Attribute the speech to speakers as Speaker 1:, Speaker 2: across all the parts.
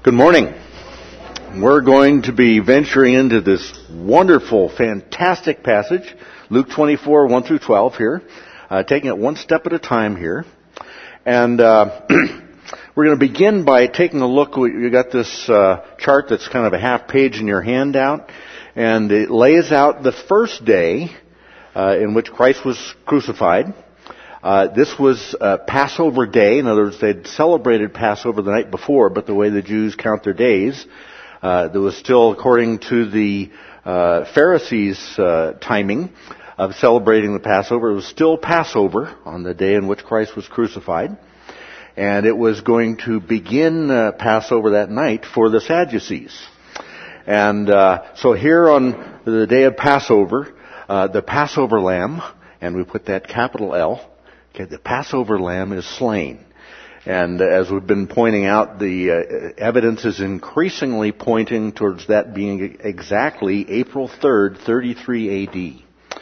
Speaker 1: Good morning. We're going to be venturing into this wonderful, fantastic passage, Luke 24, 1 through 12 here, taking it one step at a time here. And we're going to begin by taking a look. You got this chart that's kind of a half page in your handout, and it lays out the first day in which Christ was crucified. This was Passover Day. In other words, they'd celebrated Passover the night before, but the way the Jews count their days, there was still, according to the Pharisees' timing of celebrating the Passover, it was still Passover on the day in which Christ was crucified. And it was going to begin Passover that night for the Sadducees. And so here on the day of Passover, the Passover lamb, and we put that capital L, okay, the Passover lamb is slain. And as we've been pointing out, the evidence is increasingly pointing towards that being exactly April 3rd, 33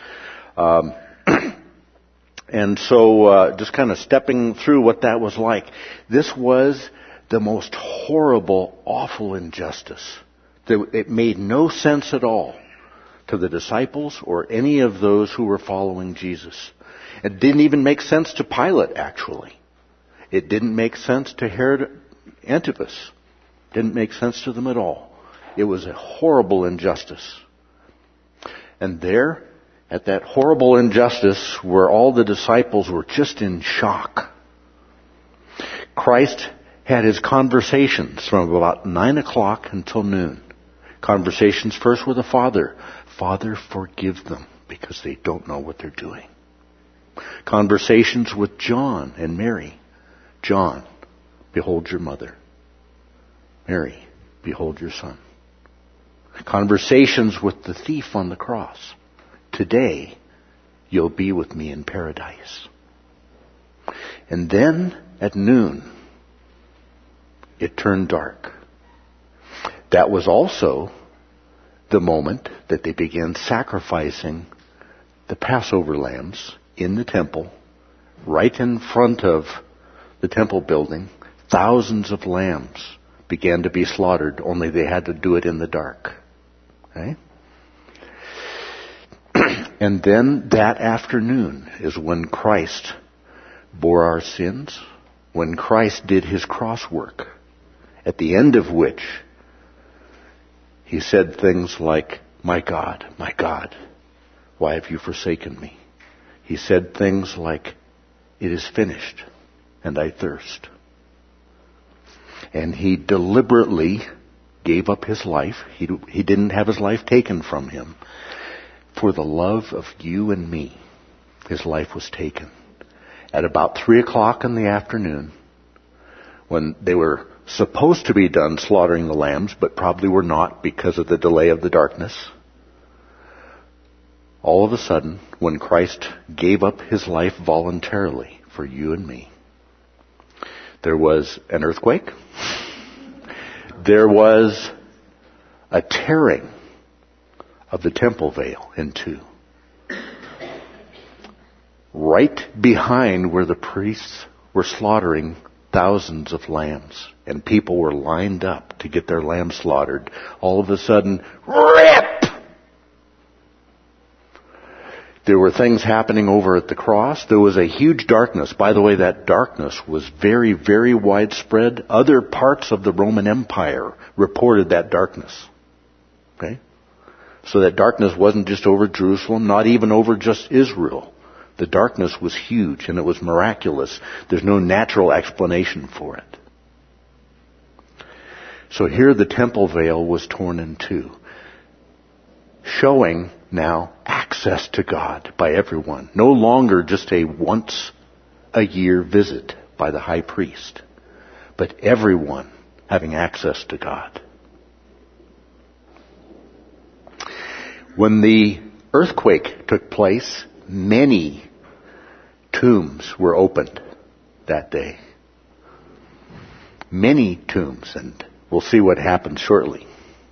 Speaker 1: AD. And so just kind of stepping through what that was like. This was the most horrible, awful injustice. It made no sense at all to the disciples or any of those who were following Jesus. It didn't even make sense to Pilate, actually. It didn't make sense to Herod Antipas. Didn't make sense to them at all. It was a horrible injustice. And there, at that horrible injustice, where all the disciples were just in shock, Christ had his conversations from about 9 o'clock until noon. Conversations first with the Father. Father, forgive them, because they don't know what they're doing. Conversations with John and Mary. John, behold your mother. Mary, behold your son. Conversations with the thief on the cross. Today, you'll be with me in paradise. And then, at noon, it turned dark. That was also the moment that they began sacrificing the Passover lambs in the temple, right in front of the temple building. Thousands of lambs began to be slaughtered, only they had to do it in the dark. Okay? And then that afternoon is when Christ bore our sins, when Christ did his cross work, at the end of which he said things like, my God, why have you forsaken me? He said things like, it is finished, and I thirst. And he deliberately gave up his life. He didn't have his life taken from him. For the love of you and me, his life was taken. At about 3 o'clock in the afternoon, when they were supposed to be done slaughtering the lambs, but probably were not because of the delay of the darkness, all of a sudden, when Christ gave up his life voluntarily for you and me, there was an earthquake. There was a tearing of the temple veil in two. Right behind where the priests were slaughtering thousands of lambs, and people were lined up to get their lambs slaughtered, all of a sudden, rip! There were things happening over at the cross. There was a huge darkness. By the way, that darkness was very, very widespread. Other parts of the Roman Empire reported that darkness. Okay? So that darkness wasn't just over Jerusalem, not even over just Israel. The darkness was huge, and it was miraculous. There's no natural explanation for it. So here the temple veil was torn in two, showing now access to God by everyone. No longer just a once-a-year visit by the high priest, but everyone having access to God. When the earthquake took place, many tombs were opened that day. Many tombs, and we'll see what happens shortly.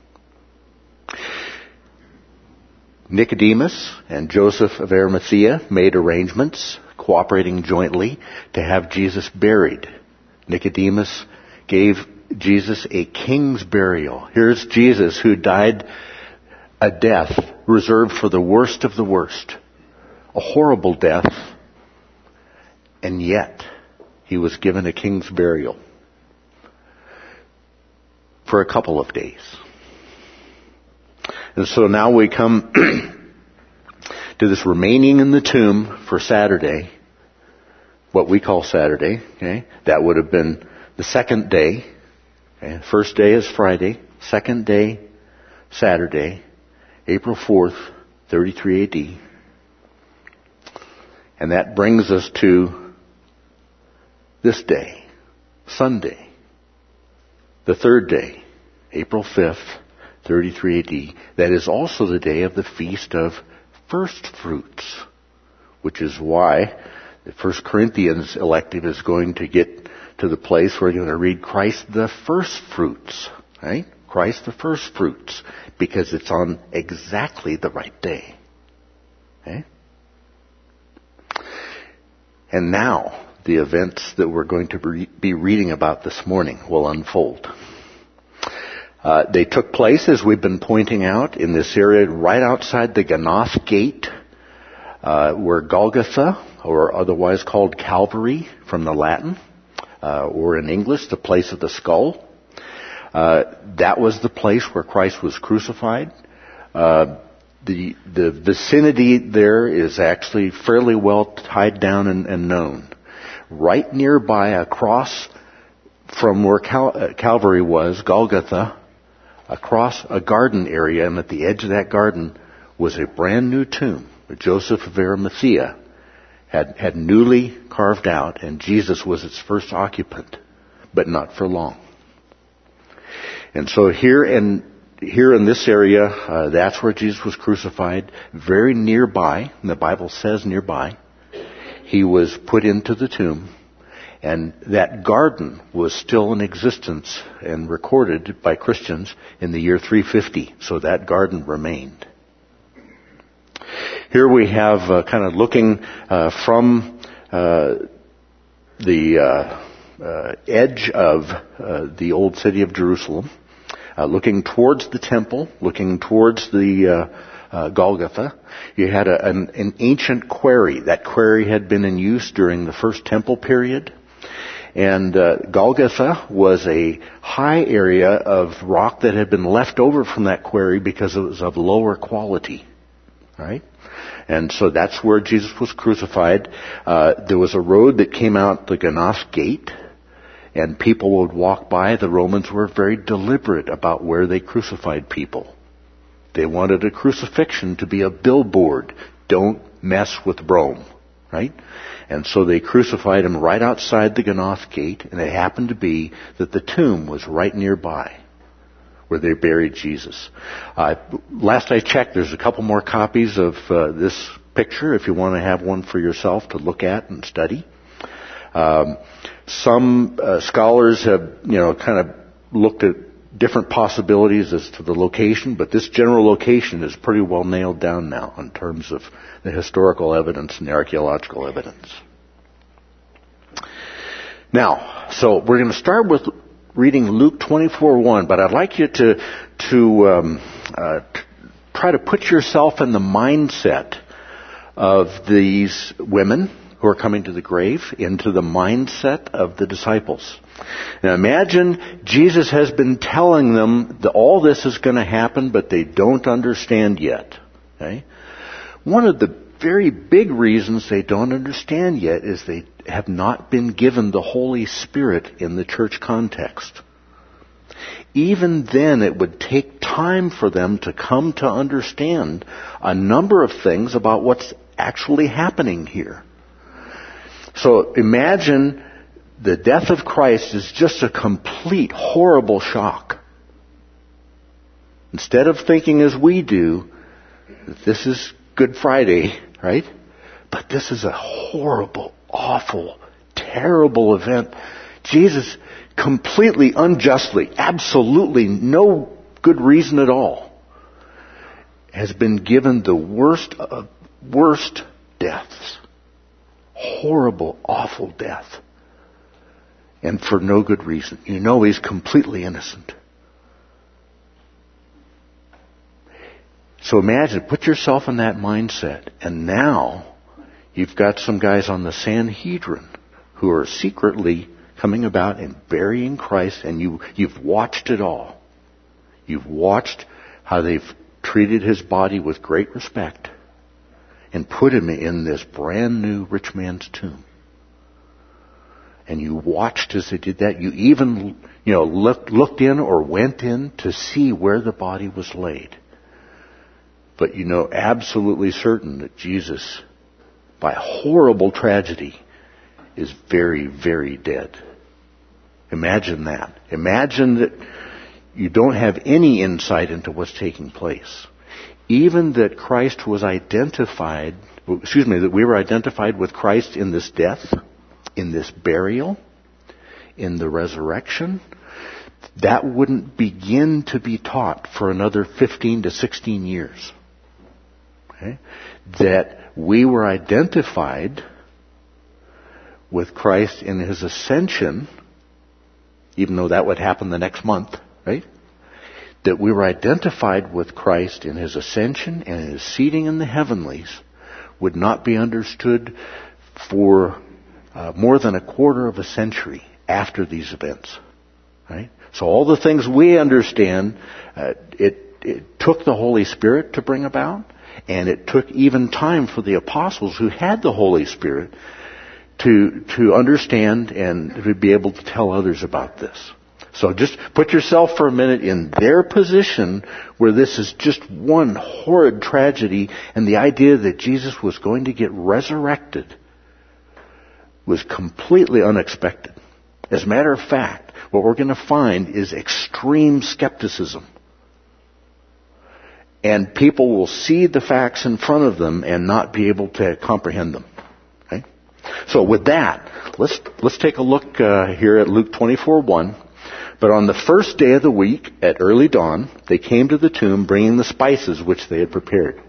Speaker 1: Nicodemus and Joseph of Arimathea made arrangements, cooperating jointly, to have Jesus buried. Nicodemus gave Jesus a king's burial. Here's Jesus who died a death reserved for the worst of the worst. A horrible death. And yet, he was given a king's burial for a couple of days. And so now we come to this remaining in the tomb for Saturday, what we call Saturday. Okay? That would have been the second day. Okay? First day is Friday. Second day, Saturday, April 4th, 33 AD. And that brings us to this day, Sunday, the third day, April 5th, 33 AD. That is also the day of the Feast of First Fruits, which is why the 1 Corinthians elective is going to get to the place where you're going to read Christ the First Fruits, right? Christ the First Fruits, because it's on exactly the right day. Okay? And now, the events that we're going to be reading about this morning will unfold. They took place, as we've been pointing out, in this area right outside the Ganath Gate, where Golgotha, or otherwise called Calvary from the Latin, or in English, the place of the skull. That was the place where Christ was crucified. The vicinity there is actually fairly well tied down and known. Right nearby, across from where Calvary was, Golgotha, across a garden area, and at the edge of that garden was a brand new tomb that Joseph of Arimathea had newly carved out, and Jesus was its first occupant, but not for long. And so here in this area, that's where Jesus was crucified. Very nearby, and the Bible says nearby, he was put into the tomb, and that garden was still in existence and recorded by Christians in the year 350. So that garden remained. Here we have kind of looking from the edge of the old city of Jerusalem, looking towards the temple, looking towards the Golgotha. You had an ancient quarry. That quarry had been in use during the first temple period. And Golgotha was a high area of rock that had been left over from that quarry because it was of lower quality. Right? And so that's where Jesus was crucified. There was a road that came out the Ganath Gate, and people would walk by. The Romans were very deliberate about where they crucified people. They wanted a crucifixion to be a billboard. Don't mess with Rome. Right? And so they crucified him right outside the Ganath Gate, and it happened to be that the tomb was right nearby where they buried Jesus. Last I checked, there's a couple more copies of this picture if you want to have one for yourself to look at and study. Some scholars have, kind of looked at different possibilities as to the location, but this general location is pretty well nailed down now in terms of the historical evidence and the archaeological evidence. Now, so we're going to start with reading Luke 24:1, but I'd like you to try to put yourself in the mindset of these women who are coming to the grave, into the mindset of the disciples. Now imagine Jesus has been telling them that all this is going to happen, but they don't understand yet. Okay? One of the very big reasons they don't understand yet is they have not been given the Holy Spirit in the church context. Even then, it would take time for them to come to understand a number of things about what's actually happening here. So imagine the death of Christ is just a complete horrible shock. Instead of thinking as we do, that this is Good Friday, right? But this is a horrible, awful, terrible event. Jesus completely unjustly, absolutely no good reason at all, has been given the worst of worst deaths. Horrible, awful death. And for no good reason. You know he's completely innocent. So imagine, put yourself in that mindset. And now you've got some guys on the Sanhedrin who are secretly coming about and burying Christ, and you've watched it all. You've watched how they've treated his body with great respect and put him in this brand new rich man's tomb. And you watched as they did that. You even, looked in or went in to see where the body was laid. But you know absolutely certain that Jesus, by horrible tragedy, is very, very dead. Imagine that. Imagine that you don't have any insight into what's taking place. Even that Christ was identified, that we were identified with Christ in this death, in this burial, in the resurrection, that wouldn't begin to be taught for another 15 to 16 years. Okay? That we were identified with Christ in his ascension, even though that would happen the next month, right? That we were identified with Christ in his ascension and his seating in the heavenlies would not be understood for more than a quarter of a century after these events, right? So all the things we understand, it took the Holy Spirit to bring about, and it took even time for the apostles who had the Holy Spirit to understand and to be able to tell others about this. So just put yourself for a minute in their position where this is just one horrid tragedy, and the idea that Jesus was going to get resurrected was completely unexpected. As a matter of fact, what we're going to find is extreme skepticism. And people will see the facts in front of them and not be able to comprehend them. Okay? So with that, let's take a look here at Luke 24:1. But on the first day of the week, at early dawn, they came to the tomb bringing the spices which they had prepared.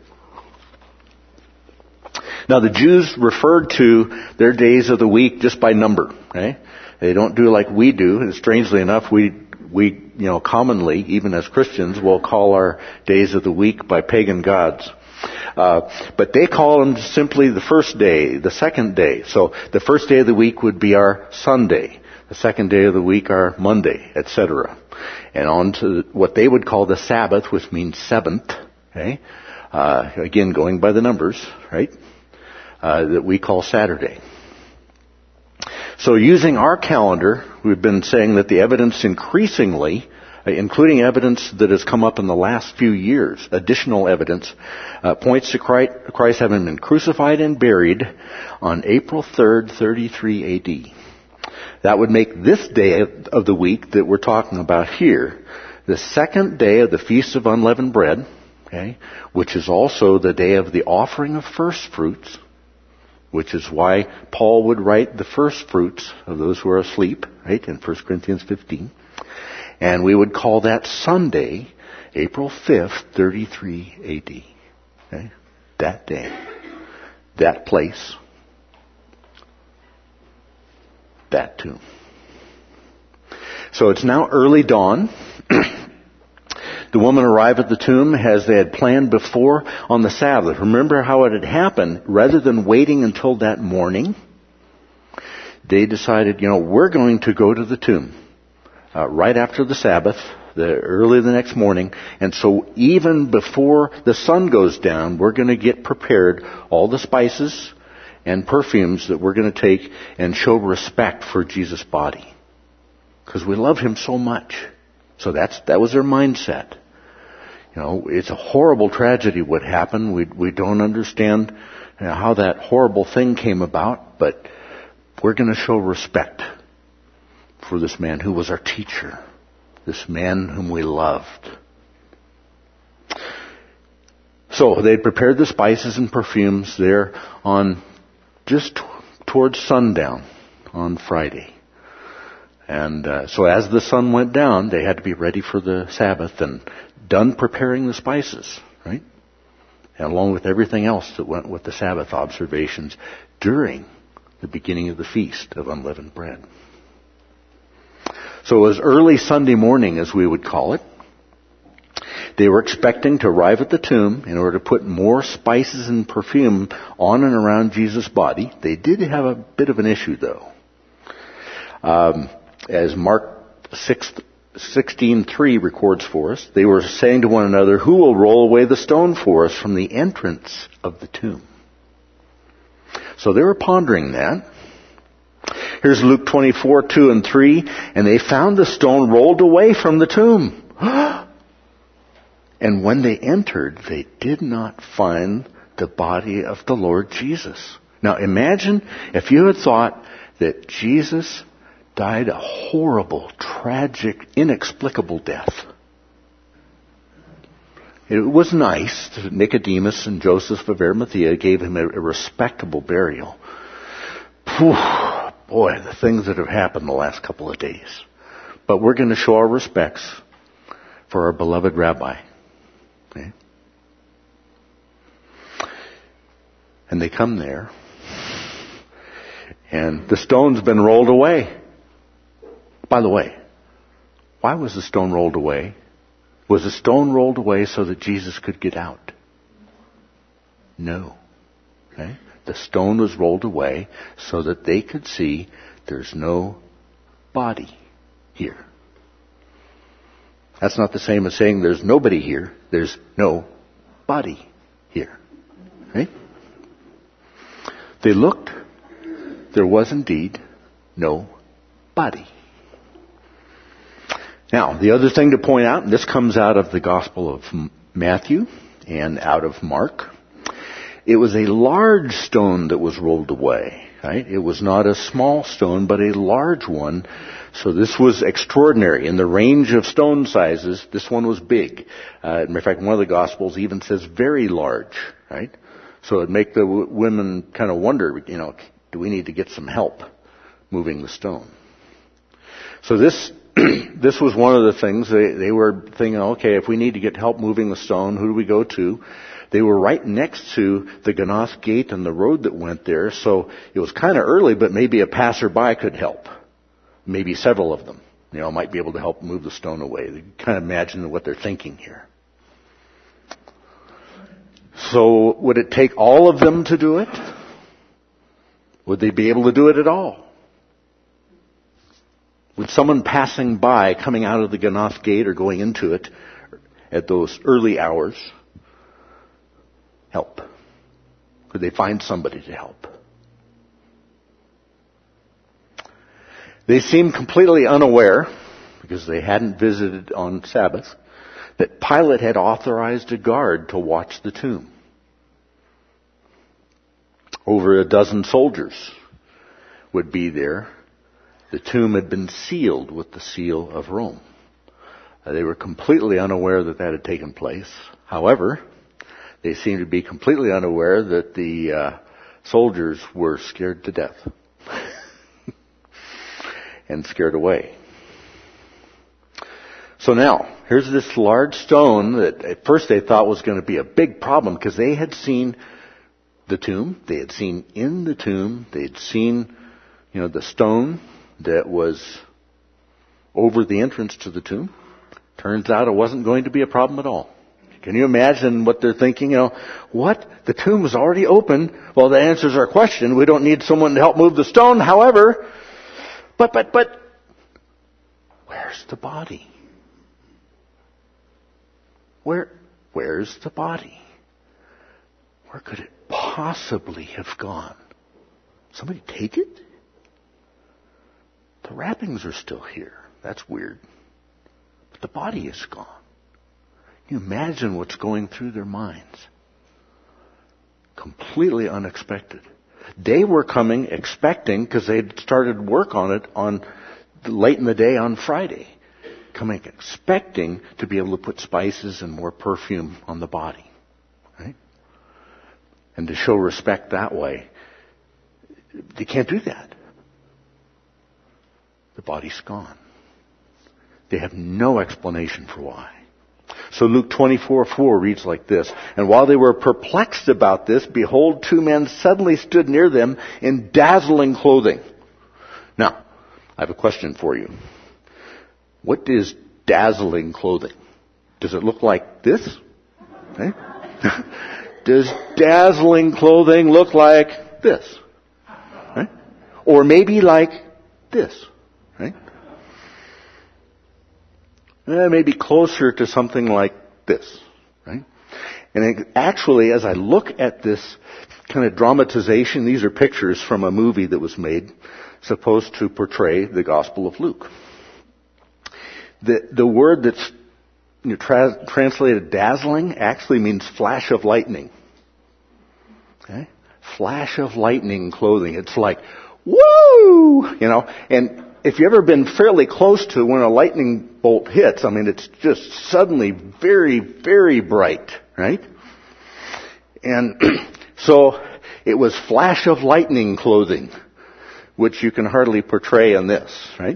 Speaker 1: Now the Jews referred to their days of the week just by number. Okay? They don't do like we do. And strangely enough, we commonly, even as Christians, will call our days of the week by pagan gods. But they call them simply the first day, the second day. So the first day of the week would be our Sunday. The second day of the week our Monday, etc. And on to what they would call the Sabbath, which means seventh. Okay? Again, going by the numbers, right? That we call Saturday. So using our calendar, we've been saying that the evidence increasingly, including evidence that has come up in the last few years, additional evidence, points to Christ having been crucified and buried on April 3rd, 33 AD. That would make this day of the week that we're talking about here the second day of the Feast of Unleavened Bread, okay, which is also the day of the offering of first fruits, which is why Paul would write the first fruits of those who are asleep, right, in 1 Corinthians 15. And we would call that Sunday, April 5th, 33 AD. Okay? That day, that place, that tomb. So it's now early dawn. The woman arrived at the tomb as they had planned before on the Sabbath. Remember how it had happened. Rather than waiting until that morning, they decided, we're going to go to the tomb right after the Sabbath, early the next morning. And so even before the sun goes down, we're going to get prepared all the spices and perfumes that we're going to take and show respect for Jesus' body. Because we love him so much. So that was their mindset. It's a horrible tragedy what happened. We don't understand how that horrible thing came about, but we're going to show respect for this man who was our teacher, this man whom we loved. So they prepared the spices and perfumes there on just towards sundown on Friday. And so as the sun went down, they had to be ready for the Sabbath and done preparing the spices, right? And along with everything else that went with the Sabbath observations during the beginning of the Feast of Unleavened Bread. So it was early Sunday morning, as we would call it. They were expecting to arrive at the tomb in order to put more spices and perfume on and around Jesus' body. They did have a bit of an issue, though. As Mark 16:3 records for us, they were saying to one another, "Who will roll away the stone for us from the entrance of the tomb?" So they were pondering that. Here's Luke 24:2-3, and they found the stone rolled away from the tomb. And when they entered, they did not find the body of the Lord Jesus. Now imagine if you had thought that Jesus died a horrible, tragic, inexplicable death. It was nice that Nicodemus and Joseph of Arimathea gave him a respectable burial. Whew, boy, the things that have happened the last couple of days. But we're going to show our respects for our beloved rabbi. Okay? And they come there, and the stone's been rolled away. By the way, why was the stone rolled away? Was the stone rolled away so that Jesus could get out? No. Okay? The stone was rolled away so that they could see there's no body here. That's not the same as saying there's nobody here. There's no body here. Right? They looked. There was indeed no body. Now, the other thing to point out, and this comes out of the Gospel of Matthew and out of Mark, it was a large stone that was rolled away. Right? It was not a small stone, but a large one. So this was extraordinary. In the range of stone sizes, this one was big. In fact, one of the Gospels even says very large. Right? So it'd make the women kind of wonder, do we need to get some help moving the stone? So this was one of the things they were thinking, okay, if we need to get help moving the stone, who do we go to? They were right next to the Ganoth Gate and the road that went there, so it was kind of early, but maybe a passerby could help. Maybe several of them, might be able to help move the stone away. You kind of imagine what they're thinking here. So would it take all of them to do it? Would they be able to do it at all? Would someone passing by, coming out of the Ganoth Gate or going into it at those early hours, help? Could they find somebody to help? They seemed completely unaware, because they hadn't visited on Sabbath, that Pilate had authorized a guard to watch the tomb. Over a dozen soldiers would be there. The tomb had been sealed with the seal of Rome. They were completely unaware that that had taken place. However, they seemed to be completely unaware that the soldiers were scared to death and scared away. So now, here's this large stone that at first they thought was going to be a big problem because they had seen the tomb. They had seen in the tomb. They had seen, the stone that was over the entrance to the tomb. Turns out it wasn't going to be a problem at all. Can you imagine what they're thinking? What? The tomb was already open. Well, that answers our question. We don't need someone to help move the stone. However, but, where's the body? Where's the body? Where could it possibly have gone? Somebody take it? The wrappings are still here. That's weird. But the body is gone. Can you imagine what's going through their minds? Completely unexpected. They were coming expecting, because they'd started work on it on late in the day on Friday, coming expecting to be able to put spices and more perfume on the body. Right? And to show respect that way. They can't do that. The body's gone. They have no explanation for why. So Luke 24:4 reads like this. And while they were perplexed about this, behold, two men suddenly stood near them in dazzling clothing. Now, I have a question for you. What is dazzling clothing? Does it look like this? Okay. Does dazzling clothing look like this? Right? Or maybe like this? Right? Maybe closer to something like this. Right? And actually, as I look at this kind of dramatization, these are pictures from a movie that was made supposed to portray the Gospel of Luke. The word that's translated dazzling actually means flash of lightning. Okay? Flash of lightning clothing. It's like, woo! And if you've ever been fairly close to when a lightning bolt hits, it's just suddenly very, very bright, right? And so it was flash of lightning clothing, which you can hardly portray in this, right?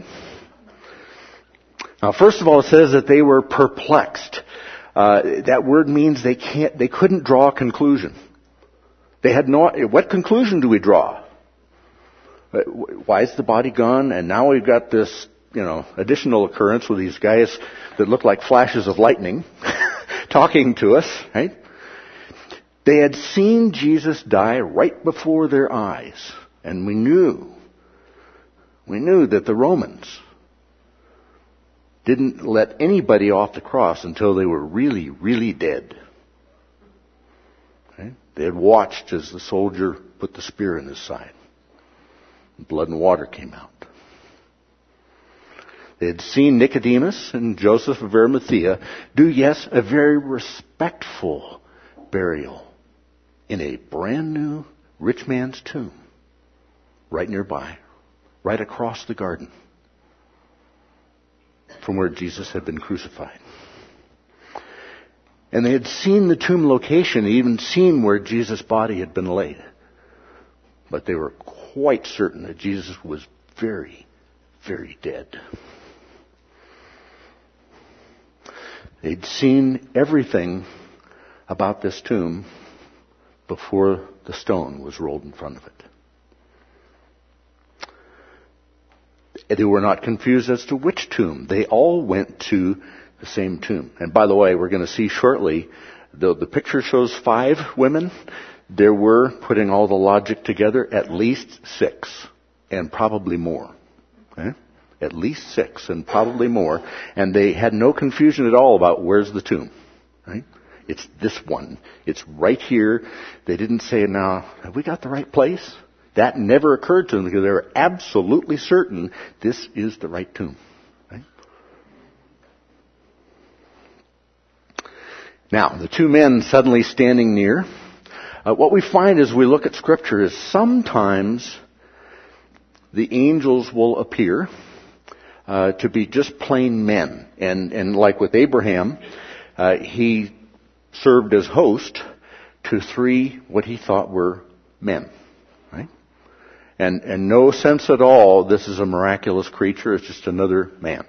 Speaker 1: Now, first of all, it says that they were perplexed. That word means they couldn't draw a conclusion. They had what conclusion do we draw? Why is the body gone? And now we've got this, additional occurrence with these guys that look like flashes of lightning talking to us, right? They had seen Jesus die right before their eyes. And we knew that the Romans didn't let anybody off the cross until they were really, really dead. Okay? They had watched as the soldier put the spear in his side. Blood and water came out. They had seen Nicodemus and Joseph of Arimathea do, yes, a very respectful burial in a brand new rich man's tomb right nearby, right across the garden from where Jesus had been crucified. And they had seen the tomb location, even seen where Jesus' body had been laid. But they were quite certain that Jesus was very, very dead. They'd seen everything about this tomb before the stone was rolled in front of it. They were not confused as to which tomb. They all went to the same tomb. And by the way, we're going to see shortly, though the picture shows 5 women, there were, putting all the logic together, at least 6, and probably more. Okay? At least 6, and probably more. And they had no confusion at all about where's the tomb. Right? It's this one. It's right here. They didn't say, now, have we got the right place? That never occurred to them because they were absolutely certain this is the right tomb. Right? Now, the 2 men suddenly standing near. What we find as we look at Scripture is sometimes the angels will appear to be just plain men. And like with Abraham, he served as host to 3 what he thought were men. Right? And no sense at all this is a miraculous creature, it's just another man.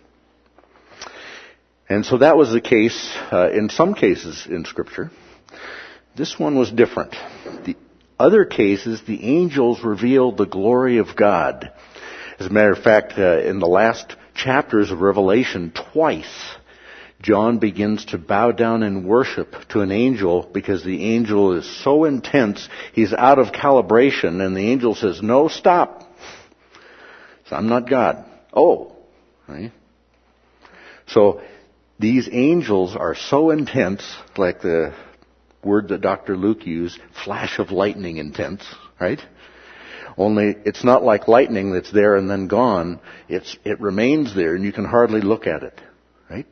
Speaker 1: And so that was the case in some cases in Scripture. This one was different. The other cases, the angels revealed the glory of God. As a matter of fact, in the last chapters of Revelation, twice, John begins to bow down in worship to an angel because the angel is so intense, he's out of calibration, and the angel says, no, stop. So I'm not God. Oh. Right? So these angels are so intense, like the word that Dr. Luke used, flash of lightning intense, right? Only it's not like lightning that's there and then gone. It remains there and you can hardly look at it, right?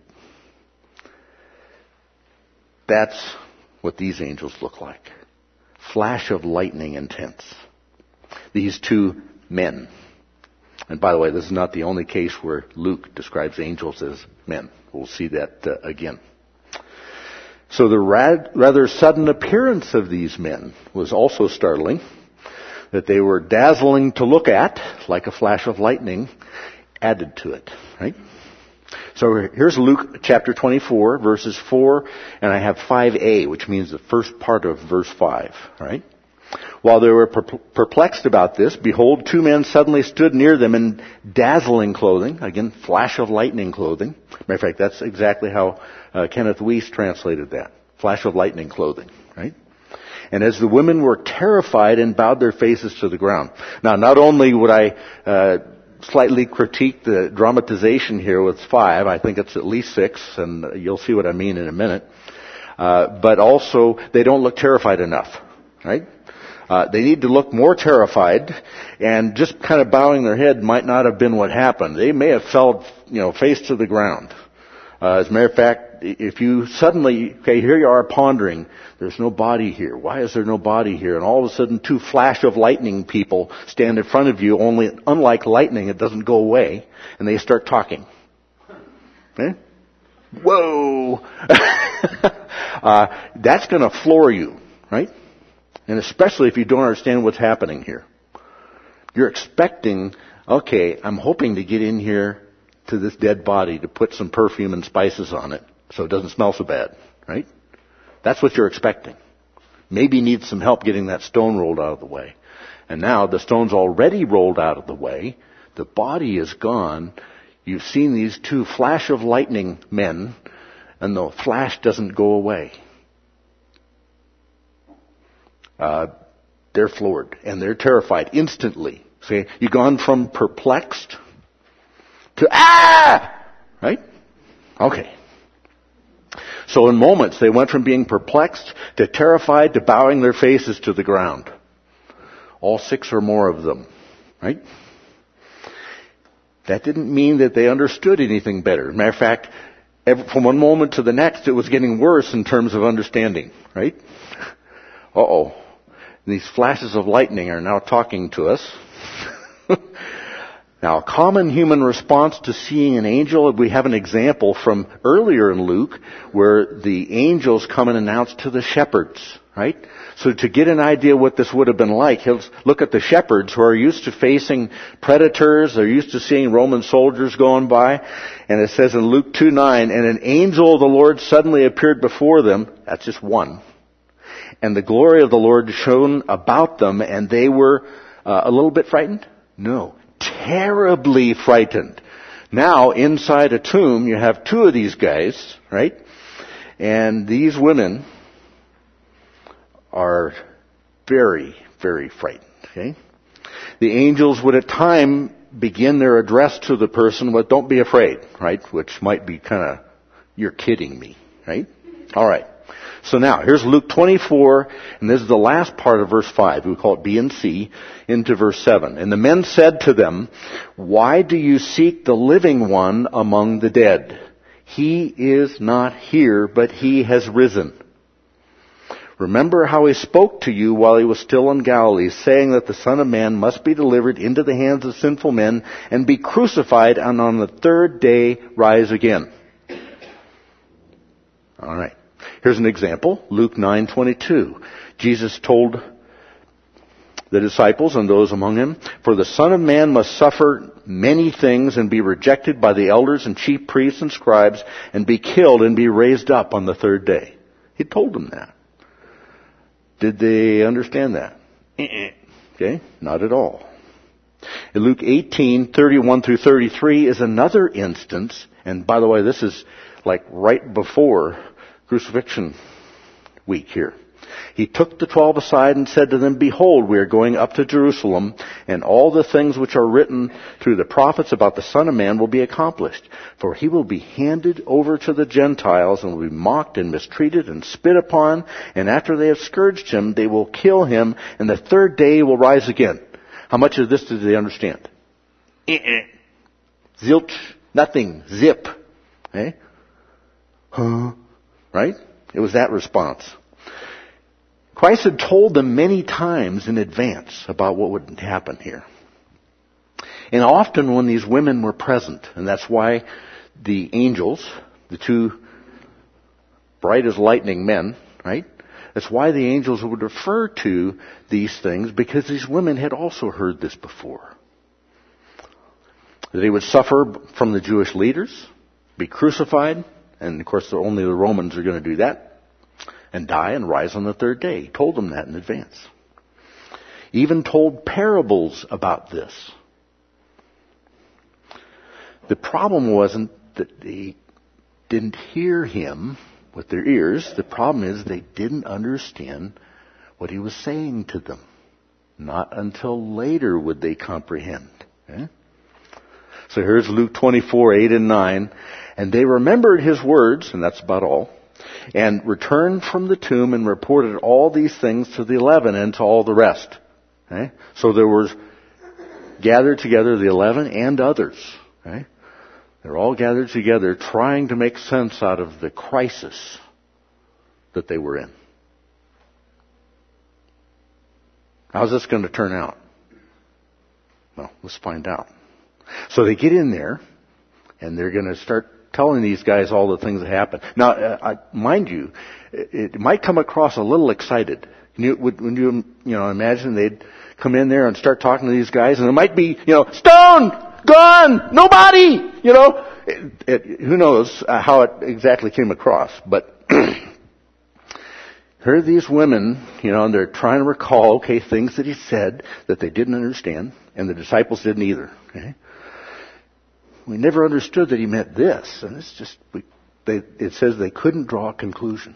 Speaker 1: That's what these angels look like. Flash of lightning intense. These 2 men. And by the way, this is not the only case where Luke describes angels as men. We'll see that again. So the rather sudden appearance of these men was also startling. That they were dazzling to look at, like a flash of lightning, added to it, right? So here's Luke chapter 24, verses 4, and I have 5a, which means the first part of verse 5, right? While they were perplexed about this, behold, two men suddenly stood near them in dazzling clothing. Again, flash of lightning clothing. Matter of fact, that's exactly how Kenneth Weiss translated that. Flash of lightning clothing, right? And as the women were terrified and bowed their faces to the ground. Now, not only would I slightly critique the dramatization here with 5, I think it's at least 6, and you'll see what I mean in a minute. But also, they don't look terrified enough, right? They need to look more terrified, and just kind of bowing their head might not have been what happened. They may have fell, face to the ground. As a matter of fact, if you suddenly, here you are pondering, there's no body here. Why is there no body here? And all of a sudden, 2 flash of lightning people stand in front of you, only unlike lightning, it doesn't go away, and they start talking. Okay? Whoa! That's going to floor you, right? And especially if you don't understand what's happening here. You're expecting, okay, I'm hoping to get in here to this dead body to put some perfume and spices on it so it doesn't smell so bad, right? That's what you're expecting. Maybe you need some help getting that stone rolled out of the way. And now the stone's already rolled out of the way. The body is gone. You've seen these 2 flash of lightning men, and the flash doesn't go away. They're floored and they're terrified instantly. See, you've gone from perplexed to right? Okay. So in moments, they went from being perplexed to terrified to bowing their faces to the ground. All 6 or more of them, right? That didn't mean that they understood anything better. Matter of fact, from one moment to the next, it was getting worse in terms of understanding, right? Uh-oh. These flashes of lightning are now talking to us. Now, a common human response to seeing an angel, we have an example from earlier in Luke where the angels come and announce to the shepherds, right? So to get an idea what this would have been like, he'll look at the shepherds who are used to facing predators, they're used to seeing Roman soldiers going by, and it says in Luke 2:9, and an angel of the Lord suddenly appeared before them, that's just one, and the glory of the Lord shone about them, and they were a little bit frightened? No. Terribly frightened. Now, inside a tomb, you have 2 of these guys, right? And these women are very, very frightened, okay? The angels would at times begin their address to the person with, don't be afraid, right? Which might be kind of, you're kidding me, right? Alright. So now, here's Luke 24, and this is the last part of verse 5. We call it B and C, into verse 7. And the men said to them, why do you seek the living one among the dead? He is not here, but he has risen. Remember how he spoke to you while he was still in Galilee, saying that the Son of Man must be delivered into the hands of sinful men and be crucified, and on the 3rd day rise again. All right. Here's an example, Luke 9:22. Jesus told the disciples and those among him, for the Son of Man must suffer many things and be rejected by the elders and chief priests and scribes and be killed and be raised up on the 3rd day. He told them that. Did they understand that? Okay, not at all. In Luke 18:31 through 33 is another instance, and by the way, this is like right before crucifixion week here. He took the 12 aside and said to them, behold, we are going up to Jerusalem, and all the things which are written through the prophets about the Son of Man will be accomplished. For he will be handed over to the Gentiles and will be mocked and mistreated and spit upon, and after they have scourged him, they will kill him, and the 3rd day he will rise again. How much of this did they understand? Zilch, nothing, zip. Okay? Huh? Right? It was that response. Christ had told them many times in advance about what would happen here. And often when these women were present, and that's why the angels, the 2 bright as lightning men, right? That's why the angels would refer to these things, because these women had also heard this before. That he would suffer from the Jewish leaders, be crucified, and of course only the Romans are going to do that, and die and rise on the 3rd day. He told them that in advance. even told parables about this. The problem wasn't that they didn't hear him with their ears. The problem is they didn't understand what he was saying to them. Not until later would they comprehend. Okay? So here's Luke 24, 8 and 9. And they remembered his words, and that's about all, and returned from the tomb and reported all these things to the 11 and to all the rest. Okay? So there was gathered together the 11 and others. Okay? They're all gathered together trying to make sense out of the crisis that they were in. How's this going to turn out? Well, let's find out. So they get in there, and they're going to start telling these guys all the things that happen. Now, mind you, it might come across a little excited. When you imagine they'd come in there and start talking to these guys, and it might be, stone, gone, nobody, who knows how it exactly came across, but here are these women, and they're trying to recall, things that he said that they didn't understand, and the disciples didn't either. Okay? We never understood that he meant this, and it's just, it says they couldn't draw a conclusion.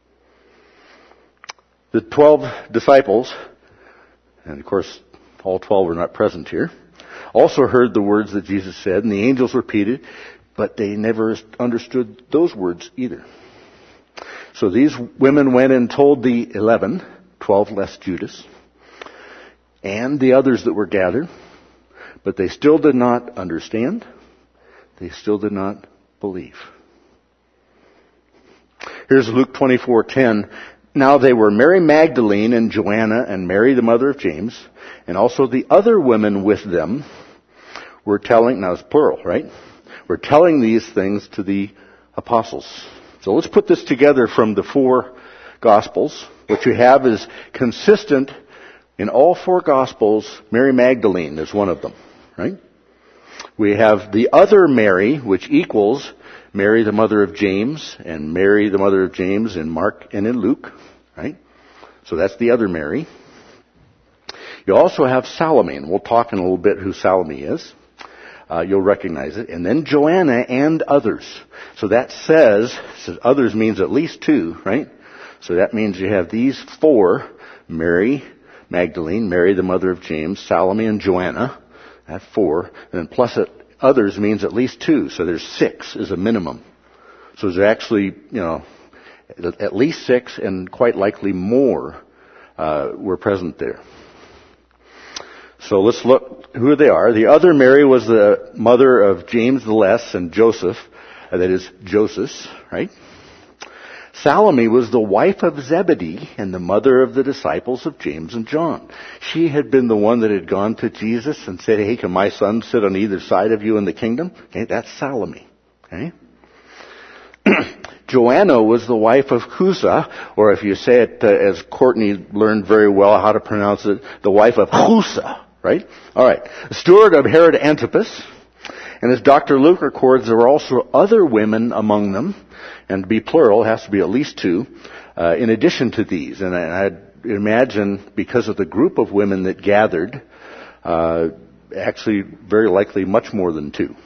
Speaker 1: The 12 disciples, and of course all 12 were not present here, also heard the words that Jesus said, and the angels repeated, but they never understood those words either. So these women went and told the 11, 12 less Judas, and the others that were gathered, but they still did not understand. They still did not believe. Here's Luke 24:10. Now they were Mary Magdalene and Joanna and Mary the mother of James, and also the other women with them were telling, now it's plural, right? Were telling these things to the apostles. So let's put this together from the 4 Gospels. What you have is consistent in all 4 Gospels. Mary Magdalene is one of them, right? We have the other Mary, which equals Mary the mother of James and Mary the mother of James in Mark and in Luke, right? So that's the other Mary. You also have Salome, and we'll talk in a little bit who Salome is. You'll recognize it. And then Joanna and others. So that says others means at least 2, right? So that means you have these 4, Mary Magdalene, Mary the mother of James, Salome and Joanna. That's 4. And then plus others means at least 2. So there's 6 is a minimum. So there's actually, at least 6 and quite likely more were present there. So let's look who they are. The other Mary was the mother of James the Less and Joseph, that is Joseph, right? Salome was the wife of Zebedee and the mother of the disciples of James and John. She had been the one that had gone to Jesus and said, hey, can my son sit on either side of you in the kingdom? Okay, that's Salome. Okay? Joanna was the wife of Chuza, or if you say it as Courtney learned very well how to pronounce it, the wife of Chusa, right? All right. Steward of Herod Antipas. And as Dr. Luke records, there were also other women among them, and to be plural, it has to be at least 2, in addition to these. And I'd imagine because of the group of women that gathered, actually very likely much more than 2.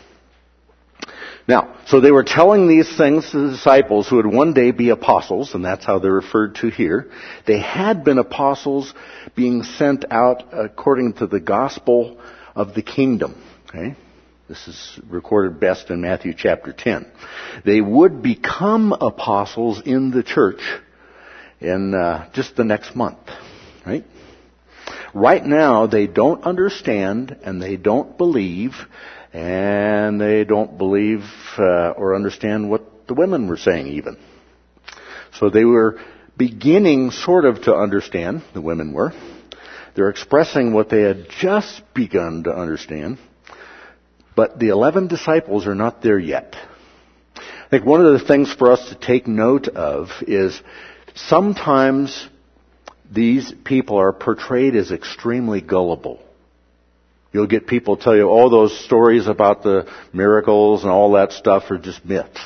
Speaker 1: Now, so they were telling these things to the disciples who would one day be apostles, and that's how they're referred to here. They had been apostles being sent out according to the gospel of the kingdom. Okay? This is recorded best in Matthew chapter 10. They would become apostles in the church in just the next month. Right? Right now, they don't understand and they don't believe, and they don't believe or understand what the women were saying even. So they were beginning sort of to understand, the women were. They're expressing what they had just begun to understand. But the 11 disciples are not there yet. I think one of the things for us to take note of is sometimes these people are portrayed as extremely gullible. You'll get people tell you, oh, those stories about the miracles and all that stuff are just myths.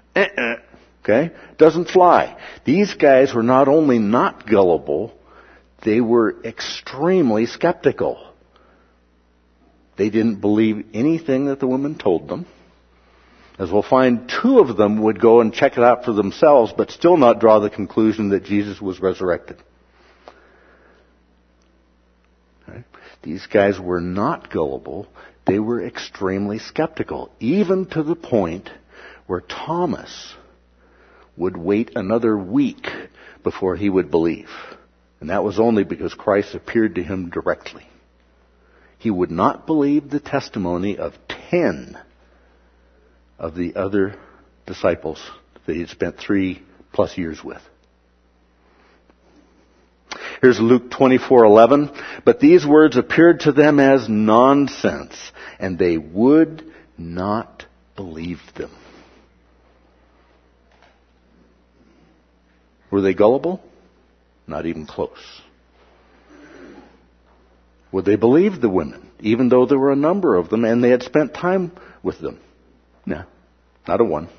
Speaker 1: Okay? Doesn't fly. These guys were not only not gullible, they were extremely skeptical. They didn't believe anything that the woman told them. As we'll find, 2 of them would go and check it out for themselves, but still not draw the conclusion that Jesus was resurrected. Right? These guys were not gullible. They were extremely skeptical, even to the point where Thomas would wait another week before he would believe. And that was only because Christ appeared to him directly. He would not believe the testimony of 10 of the other disciples that he had spent 3+ years with. Here's Luke 24:11. But these words appeared to them as nonsense, and they would not believe them. Were they gullible? Not even close. Would they believe the women, even though there were a number of them and they had spent time with them? No, not a one.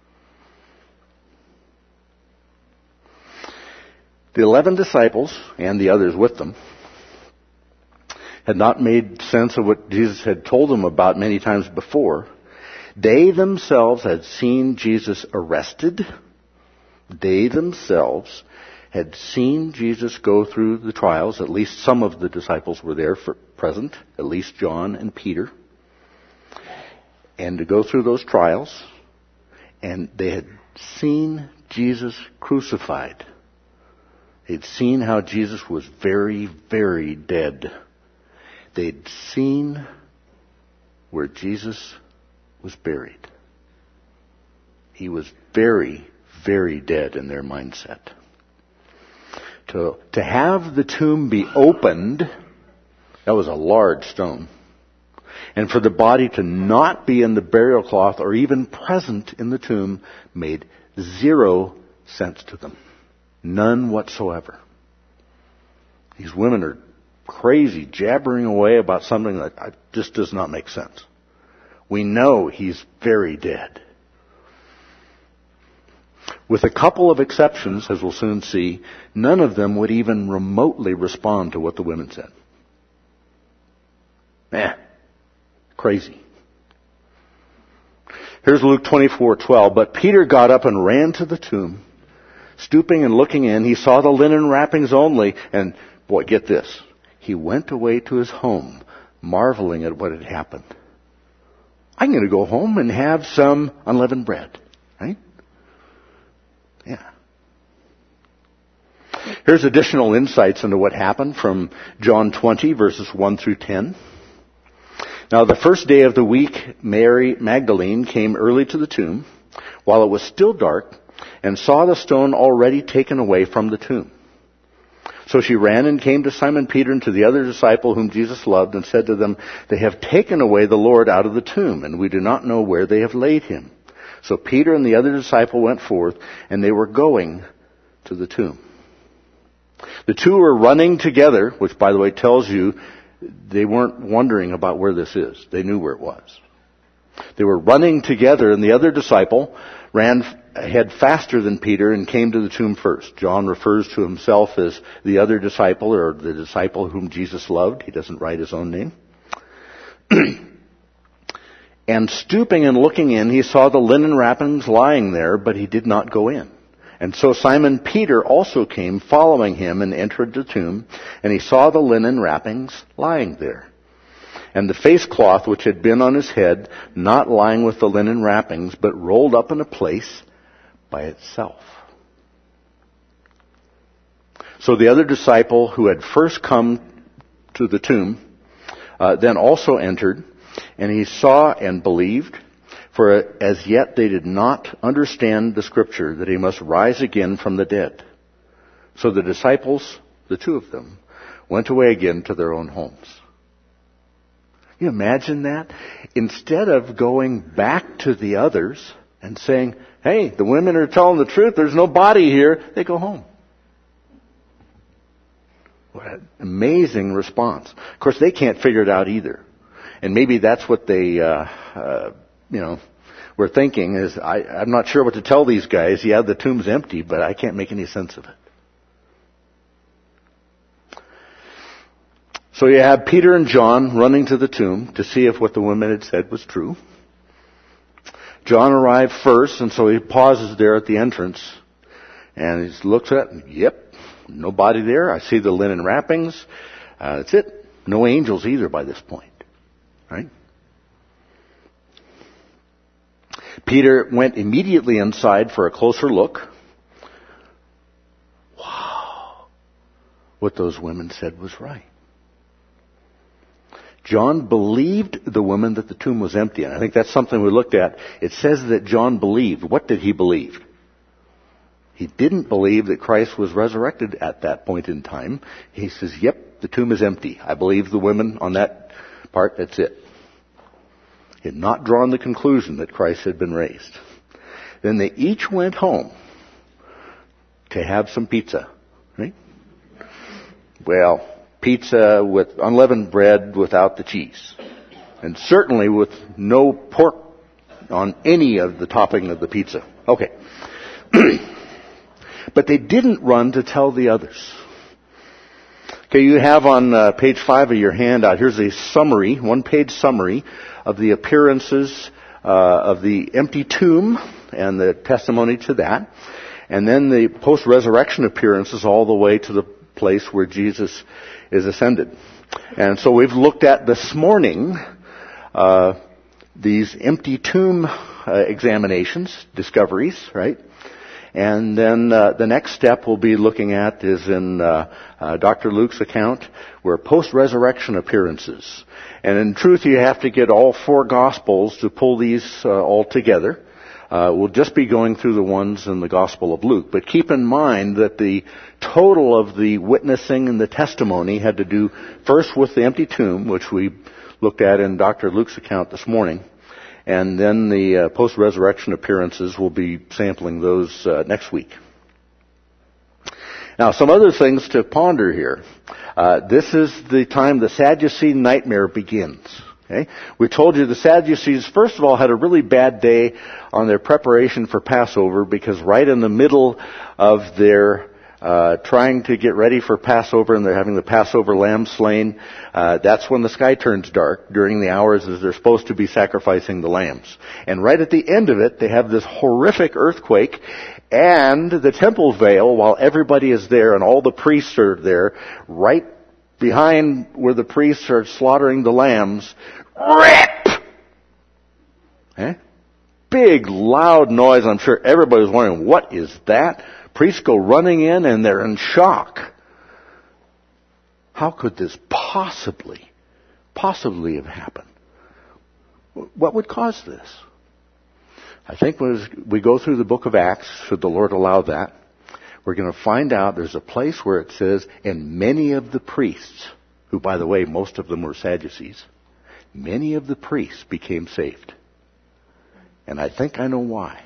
Speaker 1: The 11 disciples and the others with them had not made sense of what Jesus had told them about many times before. They themselves had seen Jesus arrested. They themselves had seen Jesus go through the trials. At least some of the disciples were there present, at least John and Peter. And to go through those trials, and they had seen Jesus crucified. They'd seen how Jesus was very, very dead. They'd seen where Jesus was buried. He was very, very dead in their mindset. To have the tomb be opened, that was a large stone. And for the body to not be in the burial cloth or even present in the tomb made 0 sense to them. None whatsoever. These women are crazy, jabbering away about something that just does not make sense. We know he's very dead. With a couple of exceptions, as we'll soon see, none of them would even remotely respond to what the women said. Crazy. Here's Luke 24:12. But Peter got up and ran to the tomb. Stooping and looking in, he saw the linen wrappings only. And, boy, get this. He went away to his home, marveling at what had happened. I'm going to go home and have some unleavened bread. Right? Yeah. Here's additional insights into what happened from John 20, verses 1 through 10. Now, the first day of the week, Mary Magdalene came early to the tomb while it was still dark and saw the stone already taken away from the tomb. So she ran and came to Simon Peter and to the other disciple whom Jesus loved and said to them, "They have taken away the Lord out of the tomb, and we do not know where they have laid him." So Peter and the other disciple went forth, and they were going to the tomb. The 2 were running together, which, by the way, tells you they weren't wondering about where this is. They knew where it was. They were running together, and the other disciple ran ahead faster than Peter and came to the tomb first. John refers to himself as the other disciple, or the disciple whom Jesus loved. He doesn't write his own name. And stooping and looking in, he saw the linen wrappings lying there, but he did not go in. And so Simon Peter also came, following him, and entered the tomb, and he saw the linen wrappings lying there, and the face cloth which had been on his head, not lying with the linen wrappings, but rolled up in a place by itself. So the other disciple who had first come to the tomb then also entered, and he saw and believed. For as yet they did not understand the scripture that he must rise again from the dead. So the disciples, the 2 of them, went away again to their own homes. Can you imagine that? Instead of going back to the others and saying, "Hey, the women are telling the truth, there's no body here," they go home. What an amazing response. Of course, they can't figure it out either. And maybe that's what they we're thinking is, I'm not sure what to tell these guys. Yeah, the tomb's empty, but I can't make any sense of it. So you have Peter and John running to the tomb to see if what the women had said was true. John arrived first, and so he pauses there at the entrance. And he looks at it, yep, nobody there. I see the linen wrappings. That's it. No angels either by this point. Right? Peter went immediately inside for a closer look. Wow. What those women said was right. John believed the woman that the tomb was empty. And I think that's something we looked at. It says that John believed. What did he believe? He didn't believe that Christ was resurrected at that point in time. He says, yep, the tomb is empty. I believe the women on that part, that's it. He had not drawn the conclusion that Christ had been raised. Then they each went home to have some pizza. Right? Well, pizza with unleavened bread without the cheese. And certainly with no pork on any of the topping of the pizza. Okay. But they didn't run to tell the others. Okay, you have on page 5 of your handout, here's a summary, one-page summary of the appearances of the empty tomb and the testimony to that. And then the post-resurrection appearances all the way to the place where Jesus is ascended. And so we've looked at this morning these empty tomb examinations, discoveries, right? And then the next step we'll be looking at is in Dr. Luke's account, where post-resurrection appearances. And in truth, you have to get all 4 Gospels to pull these all together. We'll just be going through the ones in the Gospel of Luke. But keep in mind that the total of the witnessing and the testimony had to do first with the empty tomb, which we looked at in Dr. Luke's account this morning. And then the post-resurrection appearances, we'll be sampling those next week. Now, some other things to ponder here. This is the time the Sadducee nightmare begins. Okay? We told you the Sadducees, first of all, had a really bad day on their preparation for Passover, because right in the middle of their trying to get ready for Passover, and they're having the Passover lamb slain, that's when the sky turns dark during the hours as they're supposed to be sacrificing the lambs. And right at the end of it, they have this horrific earthquake, and the temple veil, while everybody is there and all the priests are there, right behind where the priests are slaughtering the lambs, rip! Big, loud noise. I'm sure everybody's wondering, what is that? Priests go running in and they're in shock. How could this possibly have happened? What would cause this? I think as we go through the book of Acts, should the Lord allow that, we're going to find out there's a place where it says, and many of the priests, who by the way, most of them were Sadducees, many of the priests became saved. And I think I know why.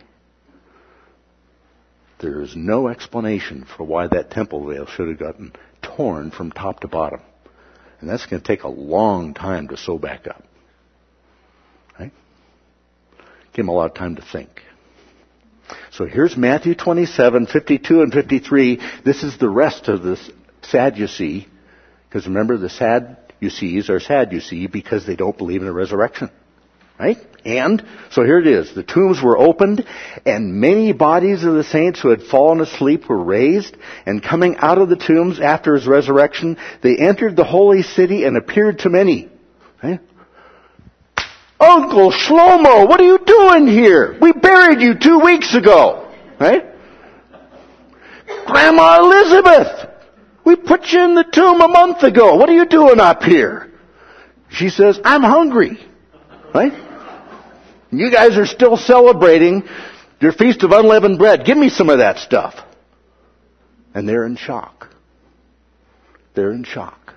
Speaker 1: There is no explanation for why that temple veil should have gotten torn from top to bottom. And that's going to take a long time to sew back up. Right? Give them a lot of time to think. So here's Matthew 27, 52 and 53. This is the rest of the Sadducee. Because remember, the Sadducees are Sadducee because they don't believe in a resurrection. Right? And, so here it is. The tombs were opened, and many bodies of the saints who had fallen asleep were raised, and coming out of the tombs after his resurrection, they entered the holy city and appeared to many. Right? Uncle Shlomo, what are you doing here? We buried you 2 weeks ago. Right? Grandma Elizabeth, we put you in the tomb a month ago. What are you doing up here? She says, I'm hungry. Right? You guys are still celebrating your Feast of Unleavened Bread. Give me some of that stuff. And they're in shock. They're in shock.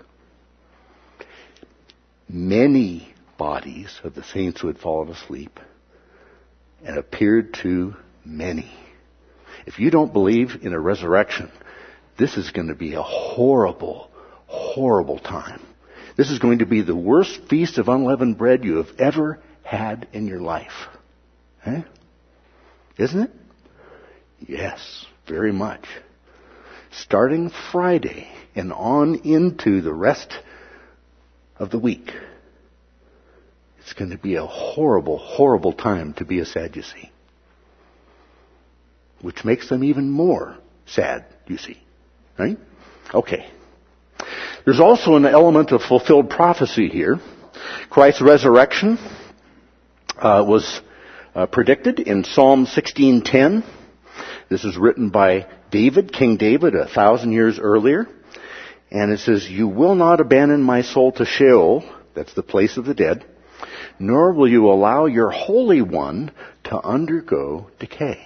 Speaker 1: Many bodies of the saints who had fallen asleep and appeared to many. If you don't believe in a resurrection, this is going to be a horrible, horrible time. This is going to be the worst Feast of Unleavened Bread you have ever had in your life. Isn't it? Yes, very much. Starting Friday and on into the rest of the week. It's going to be a horrible, horrible time to be a Sadducee. Which makes them even more sad, you see. Right? Okay. There's also an element of fulfilled prophecy here. Christ's resurrection was predicted in Psalm 16:10. This is written by David, King David, 1,000 years earlier. And it says, "You will not abandon my soul to Sheol," that's the place of the dead, "nor will you allow your Holy One to undergo decay."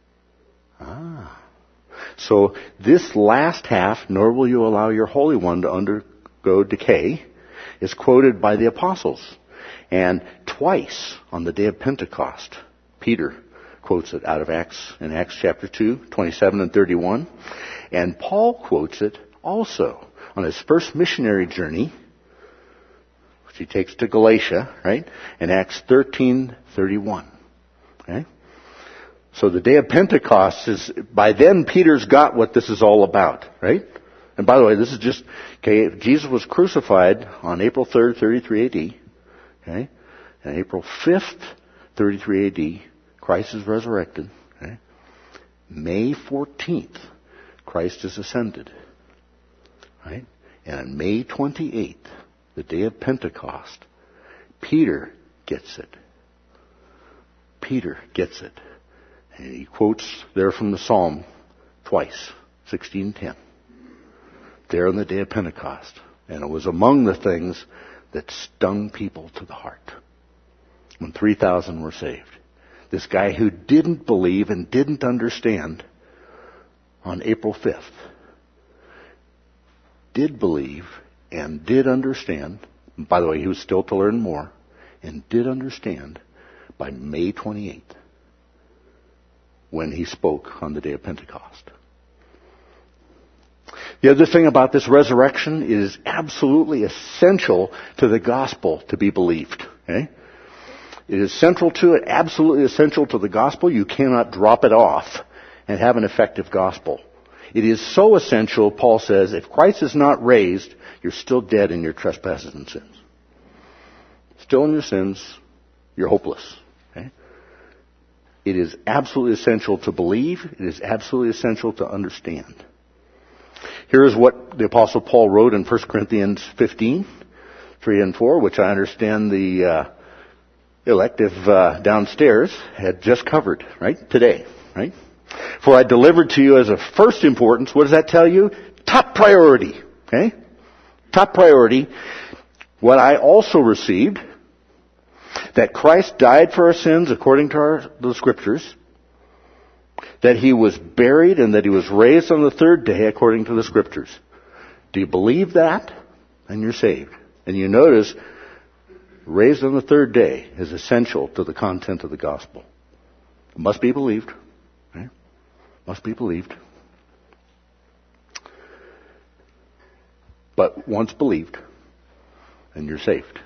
Speaker 1: So this last half, "nor will you allow your Holy One to undergo decay," is quoted by the apostles. And twice on the day of Pentecost, Peter quotes it out of Acts, in Acts chapter 2, 27 and 31. And Paul quotes it also on his first missionary journey, which he takes to Galatia, right? In Acts 13:31. Okay? So the day of Pentecost is, by then Peter's got what this is all about, right? And by the way, this is just, okay, Jesus was crucified on April 3rd, 33 AD, okay? And April 5th, 33 AD, Christ is resurrected, okay? May 14th, Christ is ascended, right? And on May 28th, the day of Pentecost, Peter gets it. Peter gets it. And he quotes there from the Psalm twice, 16:10. There on the day of Pentecost. And it was among the things that stung people to the heart when 3,000 were saved. This guy who didn't believe and didn't understand on April 5th did believe and did understand. By the way, he was still to learn more, and did understand by May 28th when he spoke on the day of Pentecost. The other thing about this resurrection is absolutely essential to the gospel to be believed. Okay? It is central to it, absolutely essential to the gospel. You cannot drop it off and have an effective gospel. It is so essential, Paul says, if Christ is not raised, you're still dead in your trespasses and sins. Still in your sins, you're hopeless. Okay? It is absolutely essential to believe. It is absolutely essential to understand. Here is what the Apostle Paul wrote in 1 Corinthians 15, 3 and 4, which I understand the elective downstairs had just covered, right? Today, right? "For I delivered to you as of first importance," what does that tell you? Top priority, okay? Top priority. "What I also received, that Christ died for our sins according to the Scriptures, that He was buried and that He was raised on the third day according to the Scriptures." Do you believe that? And you're saved. And you notice, raised on the third day is essential to the content of the gospel. It must be believed. Right? Must be believed. But once believed, and you're saved.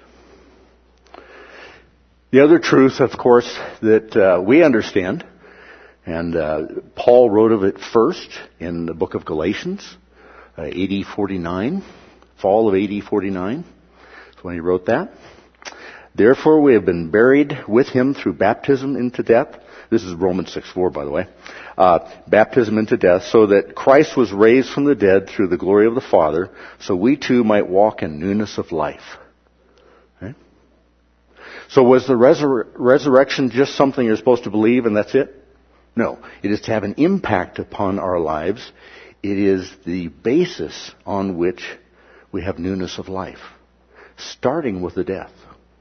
Speaker 1: The other truth, of course, that we understand, and Paul wrote of it first in the book of Galatians, AD 49, fall of AD 49. That's when he wrote that. "Therefore we have been buried with Him through baptism into death." This is Romans 6:4, by the way. Baptism into death, so that Christ was raised from the dead through the glory of the Father, so we too might walk in newness of life. Okay? So was the resurrection just something you're supposed to believe and that's it? No. It is to have an impact upon our lives. It is the basis on which we have newness of life, starting with the death,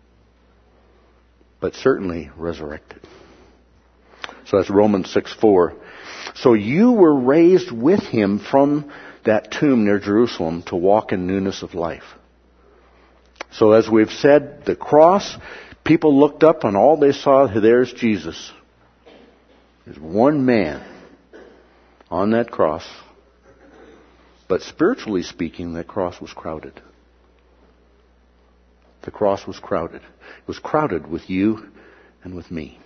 Speaker 1: but certainly resurrected. So that's Romans 6:4. "So you were raised with Him from that tomb near Jerusalem to walk in newness of life." So as we've said, the cross, people looked up and all they saw, there's Jesus. There's one man on that cross. But spiritually speaking, that cross was crowded. The cross was crowded. It was crowded with you and with me.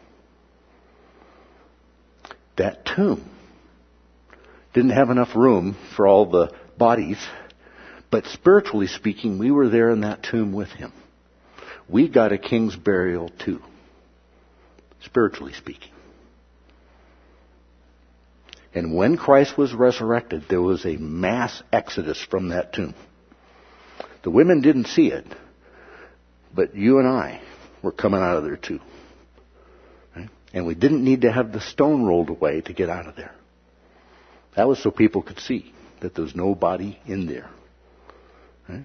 Speaker 1: That tomb didn't have enough room for all the bodies, But spiritually speaking, we were there in that tomb with him. We got a king's burial too. Spiritually speaking. And when Christ was resurrected, there was a mass exodus from that tomb. The women didn't see it, but you and I were coming out of there too. Right? And we didn't need to have the stone rolled away to get out of there. That was so people could see that there was no body in there. Right?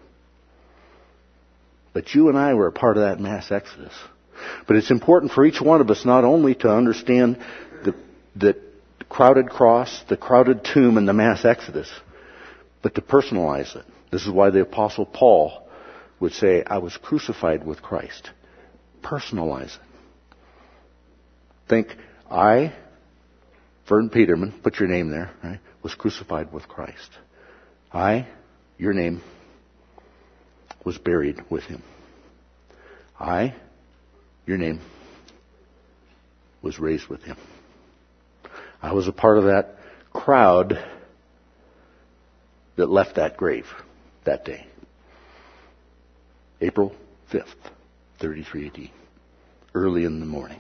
Speaker 1: But you and I were a part of that mass exodus. But it's important for each one of us not only to understand the crowded cross, the crowded tomb, and the mass exodus, but to personalize it. This is why the Apostle Paul would say, I was crucified with Christ. Personalize it. Think, I, Vern Peterman, put your name there, right, was crucified with Christ. I, your name, was buried with him. I, your name, was raised with him. I was a part of that crowd that left that grave that day. April 5th, 33 AD. Early in the morning.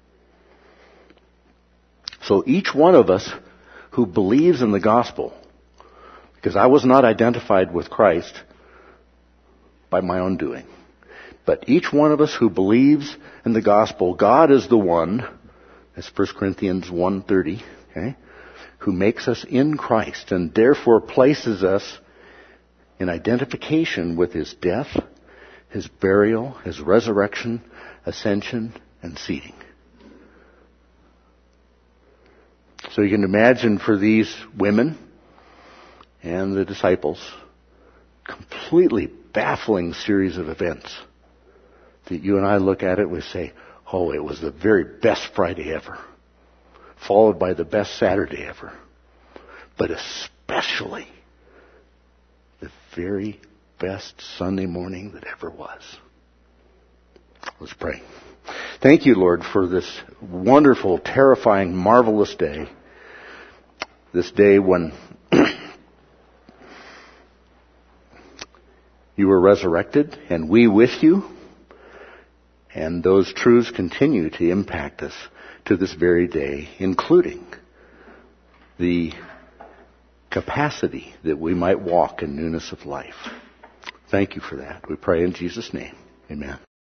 Speaker 1: So each one of us who believes in the gospel, because I was not identified with Christ by my own doing, but each one of us who believes in the gospel, God is the one, that's 1 Corinthians 1:30, okay, who makes us in Christ and therefore places us in identification with his death, his burial, his resurrection, ascension, and seating. So you can imagine for these women and the disciples, completely baffling series of events that you and I look at it, we say, oh, it was the very best Friday ever, followed by the best Saturday ever, but especially the very best Sunday morning that ever was. Let's pray. Thank you, Lord, for this wonderful, terrifying, marvelous day. This day when you were resurrected and we with you. And those truths continue to impact us to this very day, including the capacity that we might walk in newness of life. Thank you for that. We pray in Jesus' name. Amen.